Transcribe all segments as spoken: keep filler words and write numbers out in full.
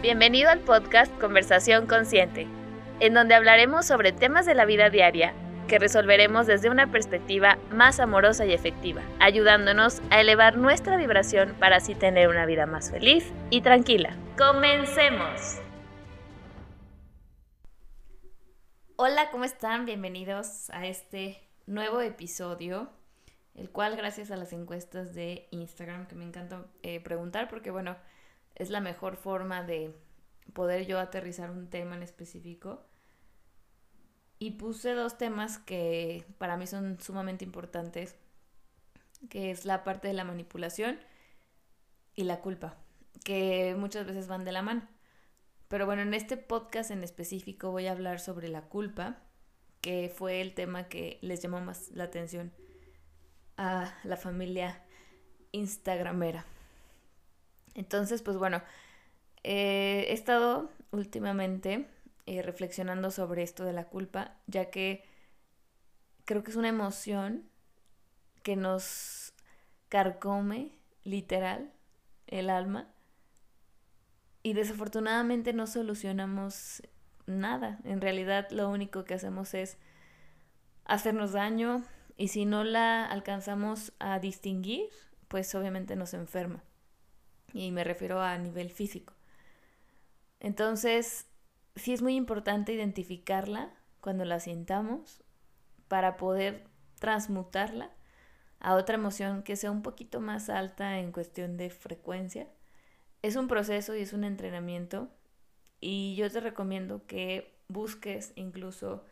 Bienvenido al podcast Conversación Consciente, en donde hablaremos sobre temas de la vida diaria que resolveremos desde una perspectiva más amorosa y efectiva, ayudándonos a elevar nuestra vibración para así tener una vida más feliz y tranquila. ¡Comencemos! Hola, ¿cómo están? Bienvenidos a este nuevo episodio, el cual gracias a las encuestas de Instagram, que me encanta eh, preguntar porque, bueno, es la mejor forma de poder yo aterrizar un tema en específico. Y puse dos temas que para mí son sumamente importantes, que es la parte de la manipulación y la culpa, que muchas veces van de la mano. Pero bueno, en este podcast en específico voy a hablar sobre la culpa, que fue el tema que les llamó más la atención a la familia instagramera. Entonces, pues bueno, eh, he estado últimamente eh, reflexionando sobre esto de la culpa, ya que creo que es una emoción que nos carcome, literal, el alma, y desafortunadamente no solucionamos nada. En realidad lo único que hacemos es hacernos daño, y si no la alcanzamos a distinguir, pues obviamente nos enferma. Y me refiero a nivel físico. Entonces, sí es muy importante identificarla cuando la sintamos para poder transmutarla a otra emoción que sea un poquito más alta en cuestión de frecuencia. Es un proceso y es un entrenamiento, y yo te recomiendo que busques incluso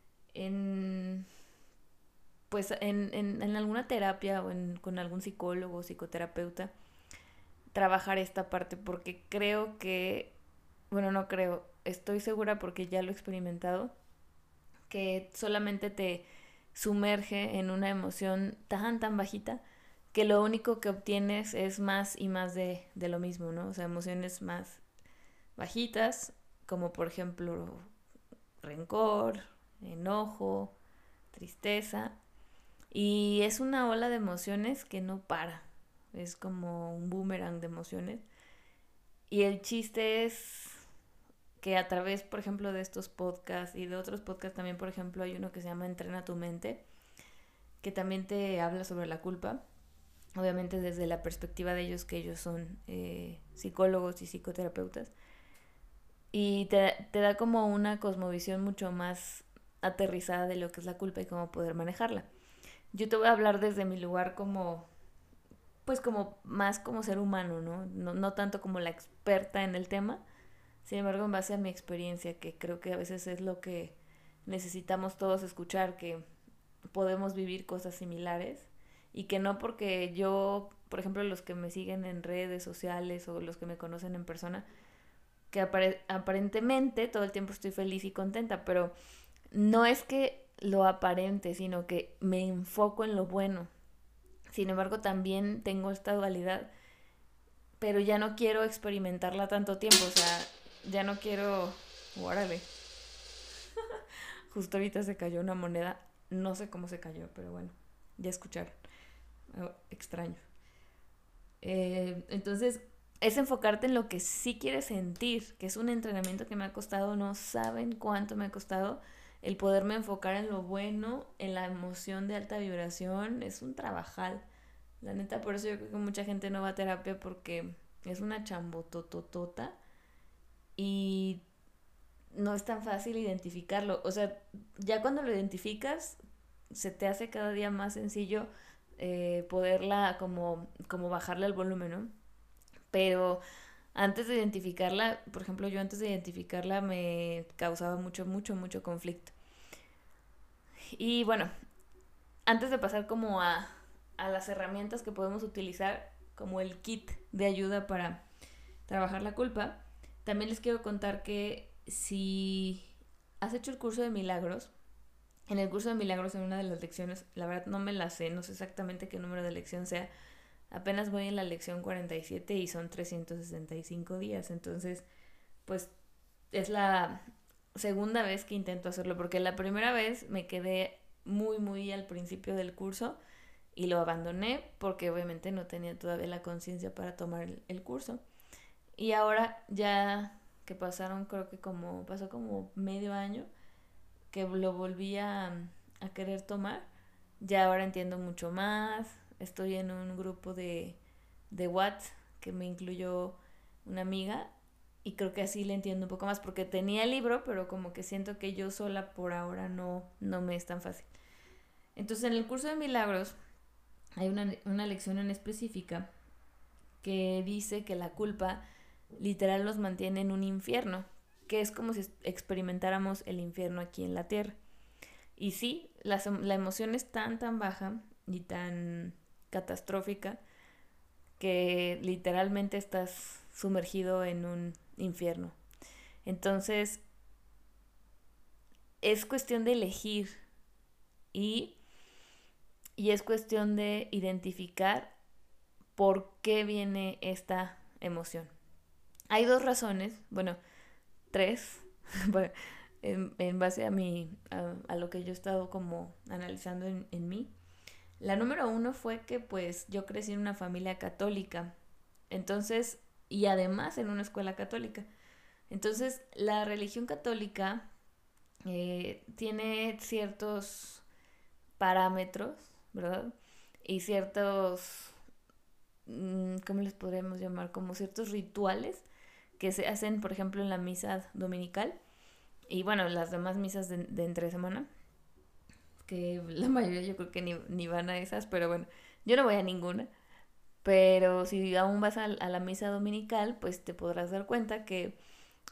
en pues en, en, en alguna terapia o en, con algún psicólogo o psicoterapeuta trabajar esta parte, porque creo que, bueno, no creo, estoy segura porque ya lo he experimentado, que solamente te sumerge en una emoción tan, tan bajita que lo único que obtienes es más y más de, de lo mismo, ¿no? O sea, emociones más bajitas, como por ejemplo rencor, enojo, tristeza, y es una ola de emociones que no para, es como un boomerang de emociones, y el chiste es que a través, por ejemplo, de estos podcasts y de otros podcasts también, por ejemplo, hay uno que se llama Entrena tu mente, que también te habla sobre la culpa, obviamente desde la perspectiva de ellos, que ellos son eh, psicólogos y psicoterapeutas, y te, te da como una cosmovisión mucho más aterrizada de lo que es la culpa y cómo poder manejarla. Yo te voy a hablar desde mi lugar como, pues como más como ser humano, ¿no? No, no tanto como la experta en el tema, sin embargo, en base a mi experiencia, que creo que a veces es lo que necesitamos todos escuchar, que podemos vivir cosas similares, y que no porque yo, por ejemplo, los que me siguen en redes sociales o los que me conocen en persona, que apare- aparentemente todo el tiempo estoy feliz y contenta, pero no es que lo aparente, sino que me enfoco en lo bueno. Sin embargo, también tengo esta dualidad, pero ya no quiero experimentarla tanto tiempo, o sea, ya no quiero... Órale, justo ahorita se cayó una moneda, no sé cómo se cayó, pero bueno, ya escucharon. Oh, extraño. Eh, entonces, es enfocarte en lo que sí quieres sentir, que es un entrenamiento que me ha costado, no saben cuánto me ha costado el poderme enfocar en lo bueno, en la emoción de alta vibración. Es un trabajal. La neta, por eso yo creo que mucha gente no va a terapia, porque es una chambotototota y no es tan fácil identificarlo. O sea, ya cuando lo identificas, se te hace cada día más sencillo eh, poderla como, como bajarle el volumen, ¿no? Pero antes de identificarla, por ejemplo, yo antes de identificarla me causaba mucho, mucho, mucho conflicto. Y bueno, antes de pasar como a, a las herramientas que podemos utilizar, como el kit de ayuda para trabajar la culpa, también les quiero contar que si has hecho el curso de milagros, en el curso de milagros, en una de las lecciones, la verdad no me la sé, no sé exactamente qué número de lección sea, apenas voy en la lección cuarenta y siete y son trescientos sesenta y cinco días, entonces pues es la segunda vez que intento hacerlo, porque la primera vez me quedé muy muy al principio del curso y lo abandoné porque obviamente no tenía todavía la conciencia para tomar el, el curso, y ahora ya que pasaron, creo que como, pasó como medio año, que lo volví a, a querer tomar. Ya ahora entiendo mucho más, estoy en un grupo de, de WhatsApp que me incluyó una amiga y creo que así le entiendo un poco más porque tenía el libro, pero como que siento que yo sola por ahora no, no me es tan fácil. Entonces en el curso de milagros hay una, una lección en específica que dice que la culpa literal nos mantiene en un infierno, que es como si experimentáramos el infierno aquí en la tierra. Y sí, la, la emoción es tan, tan baja y tan catastrófica que literalmente estás sumergido en un infierno. Entonces, es cuestión de elegir y, y es cuestión de identificar por qué viene esta emoción. Hay dos razones, bueno, tres, en, en base a, mi, a, a lo que yo he estado como analizando en, en mí. La número uno fue que pues yo crecí en una familia católica, entonces, y además en una escuela católica. Entonces, la religión católica eh, tiene ciertos parámetros, ¿verdad? Y ciertos, ¿cómo les podríamos llamar? Como ciertos rituales que se hacen, por ejemplo, en la misa dominical y bueno, las demás misas de, de entre semana, que la mayoría yo creo que ni, ni van a esas, pero bueno, yo no voy a ninguna. Pero si aún vas a, a la misa dominical, pues te podrás dar cuenta que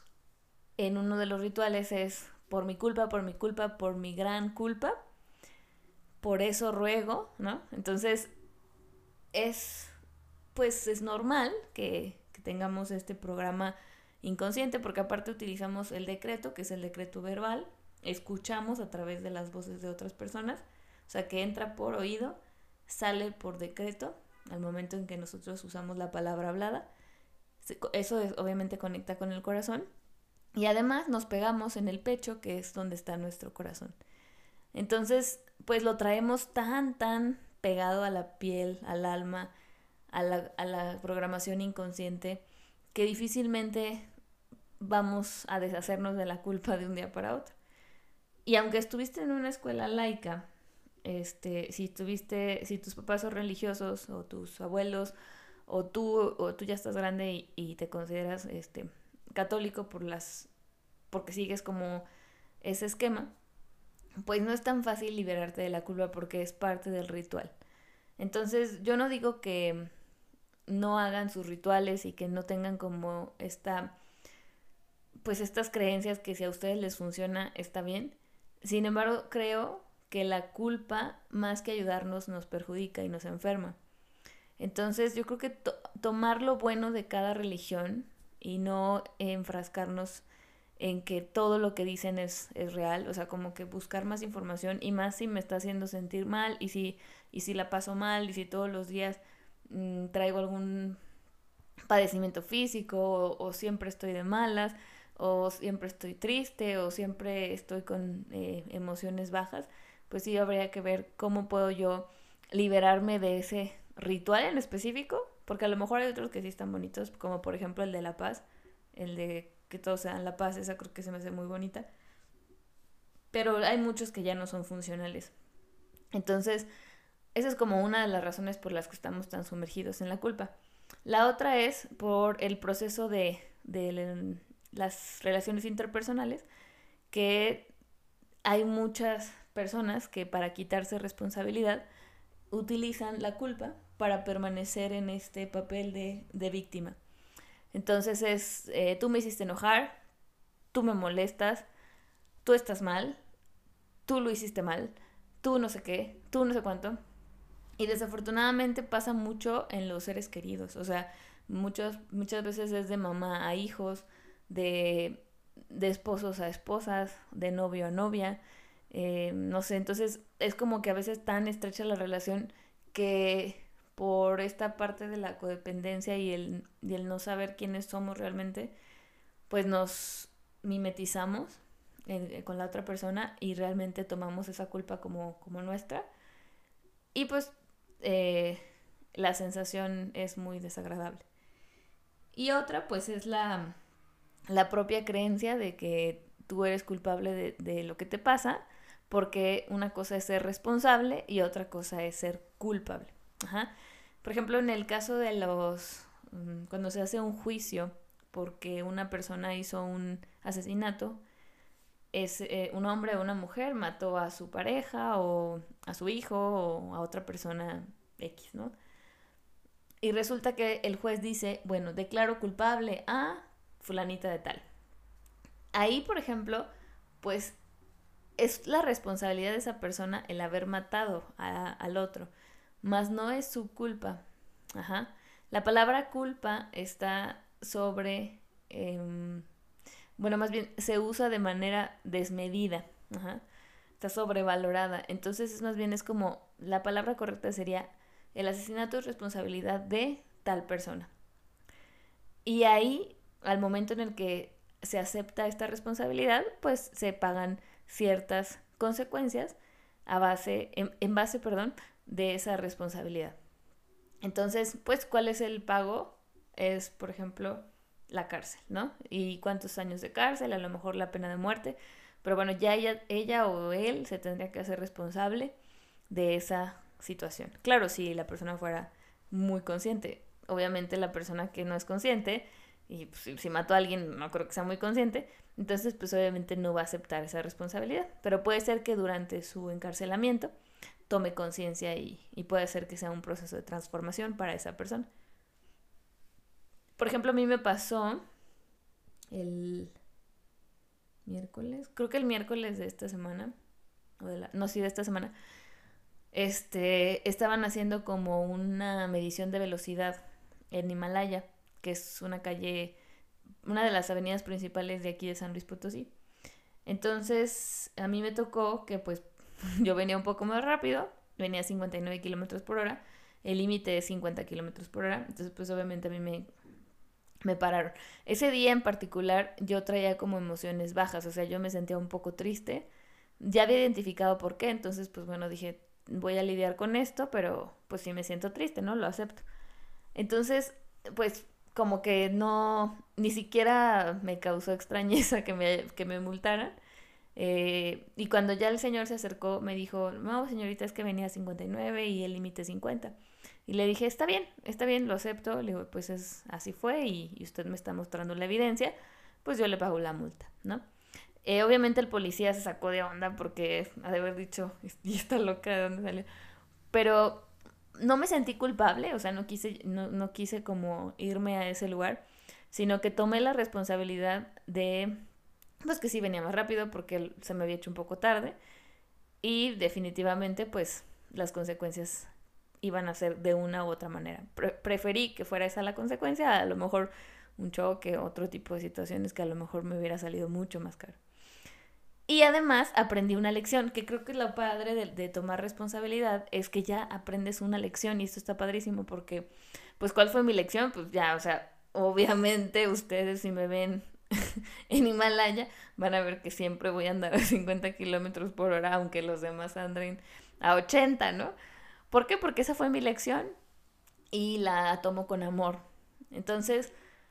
en uno de los rituales es por mi culpa, por mi culpa, por mi gran culpa, por eso ruego, ¿no? Entonces es, pues es normal que, que tengamos este programa inconsciente, porque aparte utilizamos el decreto, que es el decreto verbal, escuchamos a través de las voces de otras personas, o sea que entra por oído, sale por decreto, al momento en que nosotros usamos la palabra hablada. Eso es, obviamente conecta con el corazón y además nos pegamos en el pecho, que es donde está nuestro corazón. Entonces, pues lo traemos tan, tan pegado a la piel, al alma, a la, a la programación inconsciente, que difícilmente vamos a deshacernos de la culpa de un día para otro. Y aunque estuviste en una escuela laica, este, si tuviste, si tus papás son religiosos o tus abuelos o tú o tú ya estás grande y, y te consideras este católico por las porque sigues como ese esquema, pues no es tan fácil liberarte de la culpa porque es parte del ritual. Entonces, yo no digo que no hagan sus rituales y que no tengan como esta pues estas creencias que si a ustedes les funciona está bien. Sin embargo, creo que la culpa más que ayudarnos nos perjudica y nos enferma. Entonces yo creo que to- tomar lo bueno de cada religión y no enfrascarnos en que todo lo que dicen es, es real, o sea, como que buscar más información y más si me está haciendo sentir mal y si, y si la paso mal y si todos los días mmm, traigo algún padecimiento físico o, o siempre estoy de malas o siempre estoy triste o siempre estoy con eh, emociones bajas, pues sí habría que ver cómo puedo yo liberarme de ese ritual en específico, porque a lo mejor hay otros que sí están bonitos, como por ejemplo el de la paz, el de que todos sean la paz, esa creo que se me hace muy bonita, pero hay muchos que ya no son funcionales. Entonces, esa es como una de las razones por las que estamos tan sumergidos en la culpa. La otra es por el proceso de, de las relaciones interpersonales, que hay muchas personas que para quitarse responsabilidad utilizan la culpa para permanecer en este papel de, de víctima. Entonces es, eh, tú me hiciste enojar, tú me molestas, tú estás mal, tú lo hiciste mal, tú no sé qué, tú no sé cuánto. Y desafortunadamente pasa mucho en los seres queridos, o sea, muchos, muchas veces es de mamá a hijos, de, de esposos a esposas, de novio a novia, eh, no sé, entonces es como que a veces tan estrecha la relación que por esta parte de la codependencia y el, y el no saber quiénes somos realmente, pues nos mimetizamos eh, con la otra persona y realmente tomamos esa culpa como, como nuestra. Y pues eh, la sensación es muy desagradable. Y otra pues es la, la propia creencia de que tú eres culpable de, de lo que te pasa, porque una cosa es ser responsable y otra cosa es ser culpable. Ajá. Por ejemplo, en el caso de los... cuando se hace un juicio porque una persona hizo un asesinato, es eh, un hombre o una mujer mató a su pareja o a su hijo o a otra persona X, ¿no? Y resulta que el juez dice, bueno, declaro culpable a fulanita de tal. Ahí, por ejemplo, pues es la responsabilidad de esa persona el haber matado a, al otro, mas no es su culpa. Ajá. La palabra culpa está sobre, eh, bueno, más bien se usa de manera desmedida. Ajá. Está sobrevalorada. Entonces, es más bien es como, la palabra correcta sería, el asesinato es responsabilidad de tal persona. Y ahí, al momento en el que se acepta esta responsabilidad, pues se pagan ciertas consecuencias a base, en, en base, perdón, de esa responsabilidad. Entonces, pues, ¿cuál es el pago? Es, por ejemplo, la cárcel, ¿no? Y cuántos años de cárcel, a lo mejor la pena de muerte. Pero bueno, ya ella, ella o él se tendría que hacer responsable de esa situación. Claro, si la persona fuera muy consciente. Obviamente la persona que no es consciente, y pues, si, si mató a alguien, no creo que sea muy consciente, entonces pues obviamente no va a aceptar esa responsabilidad. Pero puede ser que durante su encarcelamiento tome conciencia y, y puede ser que sea un proceso de transformación para esa persona. Por ejemplo, a mí me pasó el miércoles, creo que el miércoles de esta semana, o de la, no, sí, de esta semana, este, estaban haciendo como una medición de velocidad en Himalaya, que es una calle, una de las avenidas principales de aquí de San Luis Potosí. Entonces, a mí me tocó que pues yo venía un poco más rápido, venía a cincuenta y nueve kilómetros por hora, el límite es cincuenta kilómetros por hora, entonces pues obviamente a mí me, me pararon. Ese día en particular yo traía como emociones bajas, o sea, yo me sentía un poco triste, ya había identificado por qué, entonces pues bueno, dije, voy a lidiar con esto, pero pues sí me siento triste, ¿no? Lo acepto. Entonces, pues como que no, ni siquiera me causó extrañeza que me, que me multaran. Eh, y cuando ya el señor se acercó, me dijo, no, señorita, es que venía a cincuenta y nueve y el límite cincuenta. Y le dije, está bien, está bien, lo acepto. Le digo, pues es, así fue y, y usted me está mostrando la evidencia, pues yo le pago la multa, ¿no? Eh, obviamente el policía se sacó de onda porque ha de haber dicho, y está loca, ¿de dónde salió? Pero no me sentí culpable, o sea, no quise, no, no quise como irme a ese lugar, sino que tomé la responsabilidad de, pues que sí venía más rápido porque se me había hecho un poco tarde y definitivamente pues las consecuencias iban a ser de una u otra manera. Pre- preferí que fuera esa la consecuencia, a lo mejor un choque, otro tipo de situaciones que a lo mejor me hubiera salido mucho más caro. Y además aprendí una lección, que creo que lo padre de, de tomar responsabilidad es que ya aprendes una lección y esto está padrísimo porque, pues, ¿cuál fue mi lección? Pues ya, o sea, obviamente ustedes si me ven en Himalaya van a ver que siempre voy a andar a cincuenta kilómetros por hora, aunque los demás anden a ochenta, ¿no? ¿Por qué? Porque esa fue mi lección y la tomo con amor. Entonces,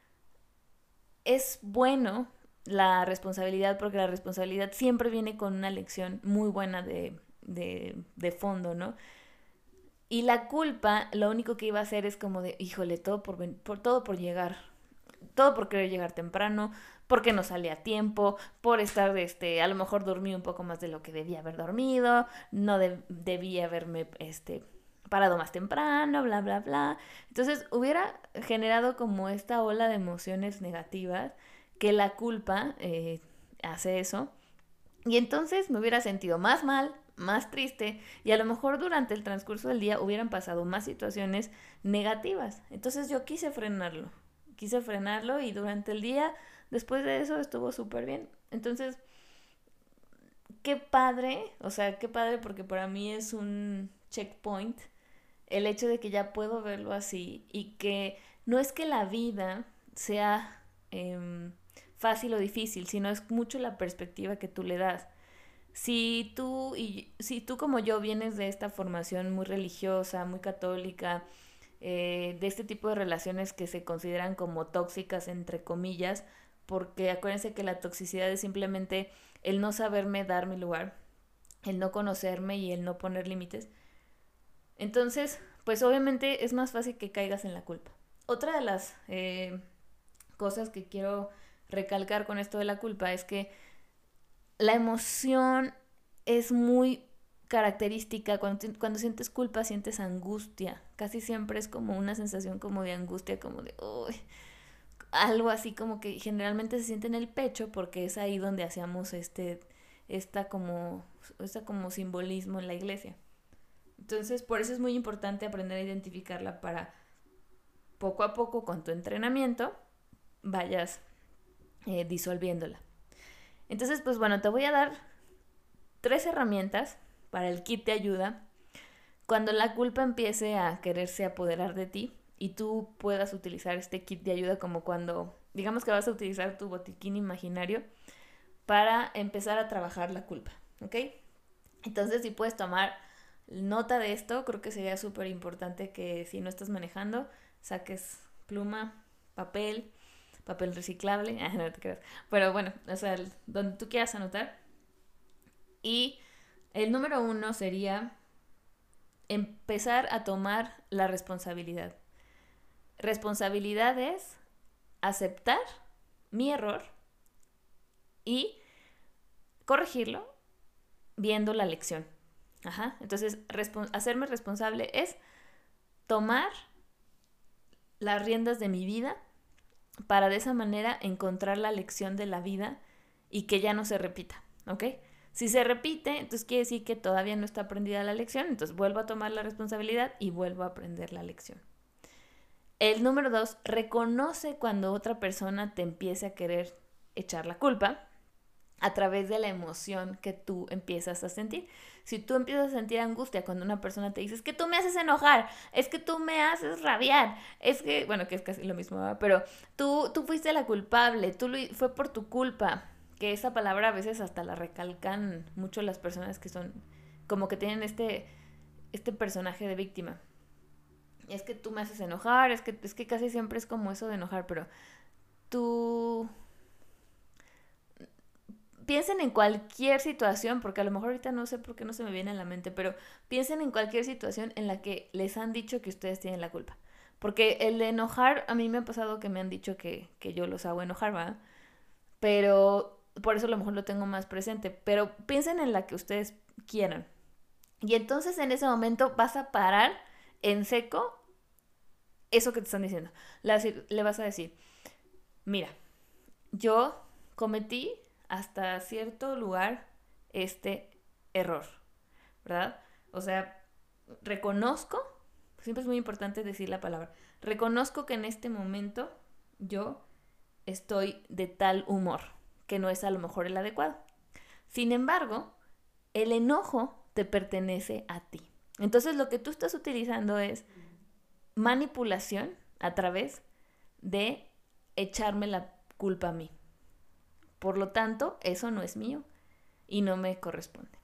es bueno la responsabilidad porque la responsabilidad siempre viene con una lección muy buena de, de, de fondo, ¿no? Y la culpa lo único que iba a hacer es como de, híjole, todo por, por, todo por llegar, todo por querer llegar temprano, porque no salí a tiempo, por estar, este, a lo mejor dormí un poco más de lo que debía haber dormido, no de, debía haberme, este, parado más temprano, bla, bla, bla. Entonces hubiera generado como esta ola de emociones negativas que la culpa eh, hace eso. Y entonces me hubiera sentido más mal, más triste y a lo mejor durante el transcurso del día hubieran pasado más situaciones negativas. Entonces yo quise frenarlo, quise frenarlo y durante el día, después de eso, estuvo súper bien. Entonces, qué padre, o sea, qué padre porque para mí es un checkpoint el hecho de que ya puedo verlo así y que no es que la vida sea eh, fácil o difícil, sino es mucho la perspectiva que tú le das. Si tú, y, si tú como yo vienes de esta formación muy religiosa, muy católica, eh, de este tipo de relaciones que se consideran como tóxicas, entre comillas, porque acuérdense que la toxicidad es simplemente el no saberme dar mi lugar, el no conocerme y el no poner límites. Entonces, pues obviamente es más fácil que caigas en la culpa. Otra de las eh, cosas que quiero recalcar con esto de la culpa es que la emoción es muy característica. Cuando, cuando sientes culpa, sientes angustia. Casi siempre es como una sensación como de angustia, como de uy, algo así como que generalmente se siente en el pecho, porque es ahí donde hacíamos este, esta como, esta como simbolismo en la iglesia. Entonces, por eso es muy importante aprender a identificarla para poco a poco con tu entrenamiento vayas eh, disolviéndola. Entonces, pues bueno, te voy a dar tres herramientas para el kit de ayuda cuando la culpa empiece a quererse apoderar de ti y tú puedas utilizar este kit de ayuda como cuando, digamos que vas a utilizar tu botiquín imaginario para empezar a trabajar la culpa, ¿ok? Entonces, si puedes tomar nota de esto, creo que sería súper importante que si no estás manejando, saques pluma, papel, papel reciclable, ah, no te creas, pero bueno, o sea, donde tú quieras anotar. Y el número uno sería empezar a tomar la responsabilidad. Responsabilidad es aceptar mi error y corregirlo viendo la lección. Ajá. Entonces, respo- hacerme responsable es tomar las riendas de mi vida para de esa manera encontrar la lección de la vida y que ya no se repita, ¿ok? Si se repite, entonces quiere decir que todavía no está aprendida la lección, entonces vuelvo a tomar la responsabilidad y vuelvo a aprender la lección. El número dos, reconoce cuando otra persona te empiece a querer echar la culpa a través de la emoción que tú empiezas a sentir. Si tú empiezas a sentir angustia cuando una persona te dice, es que tú me haces enojar, es que tú me haces rabiar, es que, bueno, que es casi lo mismo, ¿verdad? Pero tú, tú fuiste la culpable, tú lo, fue por tu culpa, que esa palabra a veces hasta la recalcan mucho las personas que son, como que tienen este, este personaje de víctima. Es que tú me haces enojar, es que, es que casi siempre es como eso de enojar, pero tú... Piensen en cualquier situación, porque a lo mejor ahorita no sé por qué no se me viene a la mente, pero piensen en cualquier situación en la que les han dicho que ustedes tienen la culpa. Porque el de enojar, a mí me ha pasado que me han dicho que, que yo los hago enojar, ¿verdad? Pero por eso a lo mejor lo tengo más presente. Pero piensen en la que ustedes quieran. Y entonces en ese momento vas a parar en seco eso que te están diciendo. Le, le vas a decir, mira, yo cometí hasta cierto lugar este error, ¿verdad? O sea, reconozco, siempre es muy importante decir la palabra, reconozco que en este momento yo estoy de tal humor, que no es a lo mejor el adecuado. Sin embargo, el enojo te pertenece a ti. Entonces lo que tú estás utilizando es manipulación a través de echarme la culpa a mí. Por lo tanto, eso no es mío y no me corresponde.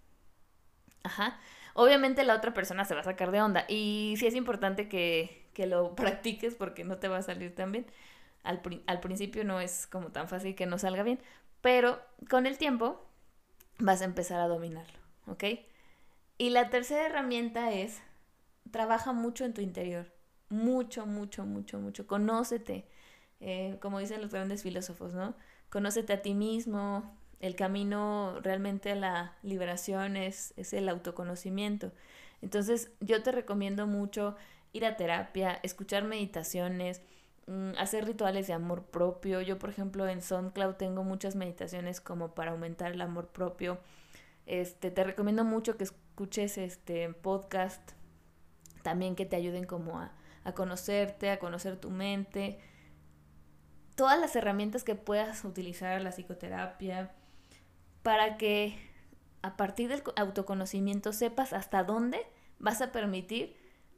Ajá. Obviamente la otra persona se va a sacar de onda y sí es importante que, que lo practiques porque no te va a salir tan bien. Al, al principio no es como tan fácil que no salga bien, pero con el tiempo vas a empezar a dominarlo, ¿ok? Y la tercera herramienta es, trabaja mucho en tu interior. Mucho, mucho, mucho, mucho. Conócete. Eh, como dicen los grandes filósofos, ¿no? Conócete a ti mismo. El camino realmente a la liberación es, es el autoconocimiento. Entonces, yo te recomiendo mucho ir a terapia, escuchar meditaciones, mmm, hacer rituales de amor propio. Yo, por ejemplo, en SoundCloud tengo muchas meditaciones como para aumentar el amor propio. Este, te recomiendo mucho que escuches este podcast también que te ayuden como a, a conocerte, a conocer tu mente. Todas las herramientas que puedas utilizar la psicoterapia para que a partir del autoconocimiento sepas hasta dónde vas a permitir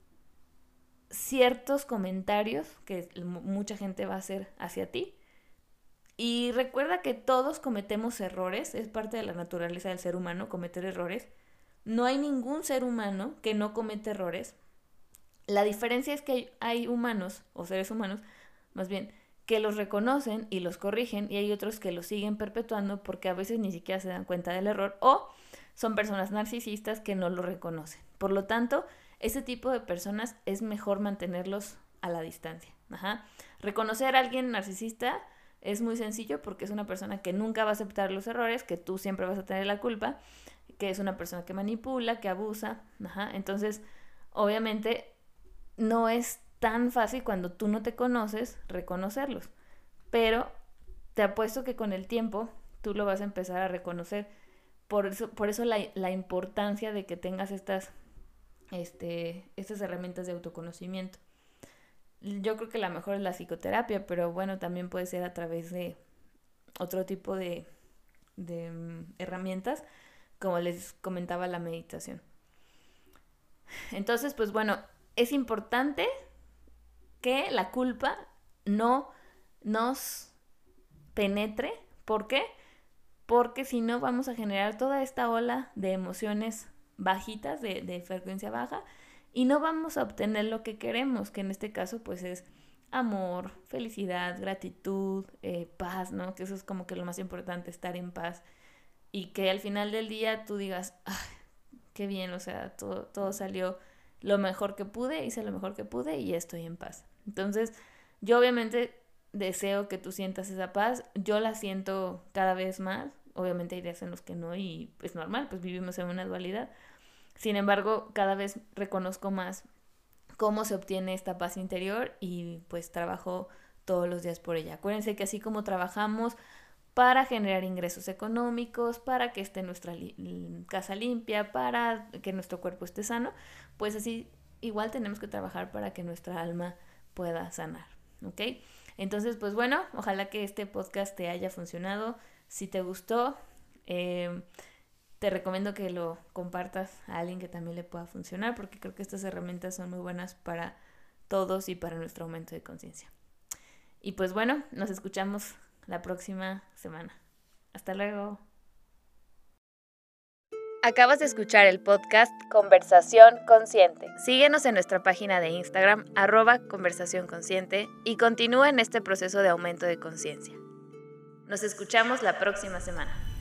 ciertos comentarios que mucha gente va a hacer hacia ti. Y recuerda que todos cometemos errores, es parte de la naturaleza del ser humano cometer errores. No hay ningún ser humano que no comete errores. La diferencia es que hay, hay humanos, o seres humanos, más bien, que los reconocen y los corrigen, y hay otros que los siguen perpetuando porque a veces ni siquiera se dan cuenta del error, o son personas narcisistas que no lo reconocen. Por lo tanto, ese tipo de personas es mejor mantenerlos a la distancia. Ajá. Reconocer a alguien narcisista es muy sencillo porque es una persona que nunca va a aceptar los errores, que tú siempre vas a tener la culpa, que es una persona que manipula, que abusa. Ajá. Entonces, obviamente, no es tan fácil cuando tú no te conoces reconocerlos, pero te apuesto que con el tiempo tú lo vas a empezar a reconocer. Por eso, por eso la, la importancia de que tengas estas, este, estas herramientas de autoconocimiento. Yo creo que la mejor es la psicoterapia, pero bueno, también puede ser a través de otro tipo de, de um, herramientas, como les comentaba, la meditación. Entonces, pues bueno, es importante que la culpa no nos penetre. ¿Por qué? Porque si no vamos a generar toda esta ola de emociones bajitas, de, de frecuencia baja, y no vamos a obtener lo que queremos, que en este caso pues es amor, felicidad, gratitud, eh, paz, ¿no? Que eso es como que lo más importante, estar en paz, y que al final del día tú digas, ay, qué bien, o sea, todo, todo salió lo mejor que pude, hice lo mejor que pude y estoy en paz. Entonces, yo obviamente deseo que tú sientas esa paz, yo la siento cada vez más, obviamente hay días en los que no y es normal, pues vivimos en una dualidad. Sin embargo, cada vez reconozco más cómo se obtiene esta paz interior y pues trabajo todos los días por ella. Acuérdense que así como trabajamos para generar ingresos económicos, para que esté nuestra li- casa limpia, para que nuestro cuerpo esté sano, pues así igual tenemos que trabajar para que nuestra alma pueda sanar, ¿ok? Entonces, pues bueno, ojalá que este podcast te haya funcionado. Si te gustó, eh, te recomiendo que lo compartas a alguien que también le pueda funcionar, porque creo que estas herramientas son muy buenas para todos y para nuestro aumento de conciencia. Y pues bueno, nos escuchamos la próxima semana. Hasta luego. Acabas de escuchar el podcast Conversación Consciente. Síguenos en nuestra página de Instagram, arroba Conversación Consciente, y continúa en este proceso de aumento de conciencia. Nos escuchamos la próxima semana.